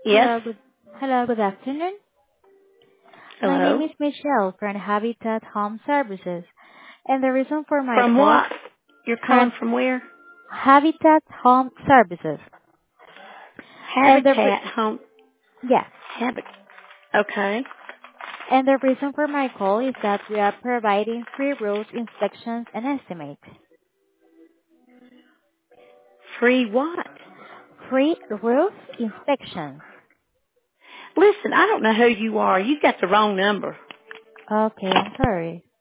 Yes. Hello, good afternoon. My name Hello. is Michelle from Habitat Home Services, and the reason for my From call what? You're calling from from where? Habitat Home Services. And the Habitat Home. yes, Habit. Okay. and the reason for my call is that we are providing free roof inspections and estimates. Free what? Free roof inspections. Listen, I don't know who you are. You've got the wrong number. Okay, I'm sorry.